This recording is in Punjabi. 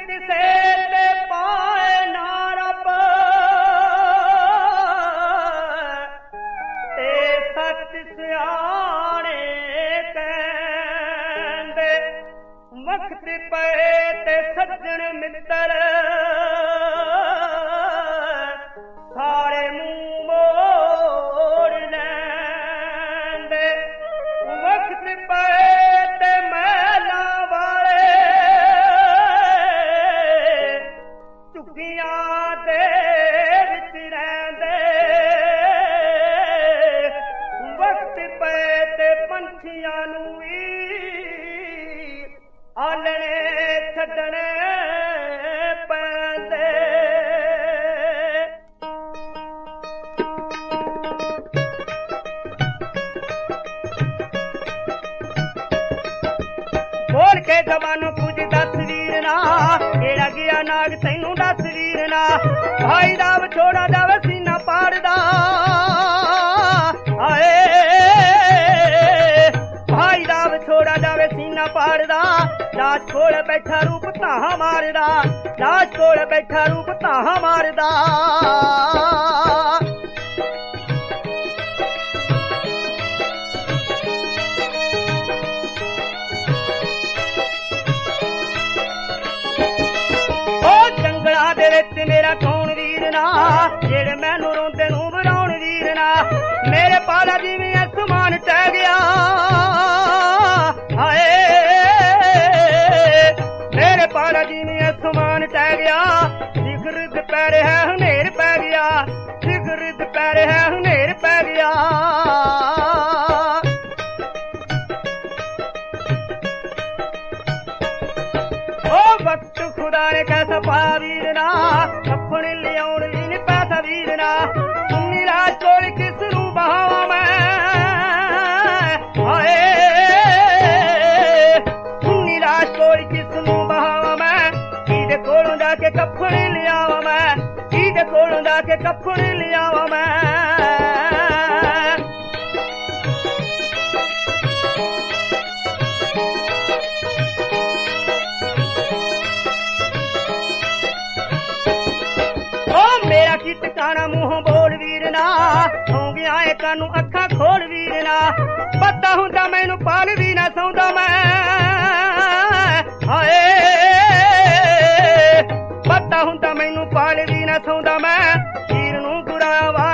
ਕਿਸੇ ਤੇ ਪਾਏ ਨਾ ਰੱਬ ਤੇ ਸੱਚ ਸਿਆਣੇ ਕਹਿੰਦੇ ਵਕਤ ਪਏ ਤੇ ਸੱਜਣ ਮਿੱਤਰ ਸਾਰੇ ਮੂੰਹ ਮੋੜ ਲੈਂਦੇ ਵਕਤ ਪਏ ਤੇ ਮਹਿਲਾਂ ਵਾਲੇ ਝੁੱਗੀਆਂ ਦੇ ਵਿੱਚ ਰਹਿੰਦੇ ਵਕਤ ਪਏ ਤੇ ਪੰਛੀਆਂ ਨੂੰ ਵੀ ਆਲਣੇ ਛੱਡਣੇ ਪੈਂਦੇ ਬੋਲ ਕੇ ਜਵਾਨੋਂ ਕੁਝ ਦੱਸ ਵੀਰ ਨਾ ਕਿਹੜਾ ਗਿਆ ਨਾਗ ਤੈਨੂੰ ਦੱਸ ਵੀਰ ਨਾ ਭਾਈ ਦਾ ਵਿਛੋੜਾ ਜਾਵੇ ਸੀਨਾ ਪਾੜਦਾ ਆਏ ਭਾਈ ਦਾ ਵਿਛੋੜਾ ਜਾਵੇ ਸੀਨਾ ਪਾੜਦਾ ਲਾਸ਼ ਕੋਲ ਬੈਠਾ ਰੂਪ ਧਾਹਾਂ ਮਾਰਦਾ ਲਾਸ਼ ਕੋਲ ਬੈਠਾ ਰੂਪ ਧਾਹਾਂ ਮਾਰਦਾ ਦੇ ਵਿੱਚ ਮੇਰਾ ਕੌਣ ਵੀਰ ਨਾ ਜਿਹੜੇ ਮੈਨੂੰ ਰੋਂਦੇ ਨੂੰ ਵਰਾਉਣ ਵੀਰ ਨਾ ਮੇਰੇ ਪਾਲਾ ਜਿਵੇਂ ਅਸਮਾਨ ਟਹਿ ਗਿਆ ਹਾਏ ਮੇਰੇ ਪਾਲਾ ਜਿਵੇਂ ਅਸਮਾਨ ਟਹਿ ਗਿਆ ਸਿਖਰ ਦੁਪਹਿਰ ਹੈ ਹਨੇਰ ਪੈ ਗਿਆ ਸਿਖਰ ਦੁਪਹਿਰ ਹੈ ਹਨੇਰ ਪੈ ਗਿਆ ਵਕਤ ਖੁਦਾ ਨੇ ਕੈਸਾ ਪਾਇਆ ਵੀਰ ਨਾ ਕੱਪੜੇ ਲਿਆਉਣ ਲਈ ਨੀ ਪੈਸਾ ਵੀਰ ਨਾ ਸੁੰਨੀ ਰਾਜ ਕੋਲ ਕਿਸ ਨੂੰ ਬਹਾਵਾਂ ਮੈਂ ਹਾਏ ਸੁੰਨੀ ਰਾਜ ਕੋਲ ਕਿਸ ਨੂੰ ਬਹਾਵਾਂ ਮੈਂ ਕਿਹਦੇ ਕੋਲੋਂ ਜਾ ਕੇ ਕੱਪੜੇ ਲਿਆਵਾਂ ਮੈਂ ਕਿਹਦੇ ਕੋਲੋਂ ਜਾ ਕੇ ਕੱਪੜੇ ਲਿਆਵਾਂ ਮੈਂ ਮੇਰਾ ਕੀ ਟਿਕਾਣਾ ਮੂੰਹੋਂ ਬੋਲ ਵੀਰ ਨਾ ਸੌਂ ਗਿਆ ਏ ਕਾਨੂੰ ਅੱਖਾਂ ਖੋਲ ਵੀਰ ਨਾ ਪਤਾ ਹੁੰਦਾ ਮੈਨੂੰ ਪਾਲ ਵੀ ਨਾ ਸੌਂਦਾ ਮੈਂ ਹਾਏ ਪਤਾ ਹੁੰਦਾ ਮੈਨੂੰ ਪਾਲ ਵੀ ਨਾ ਸੌਂਦਾ ਮੈਂ ਵੀਰ ਨੂੰ ਗੁਰਾਵਾ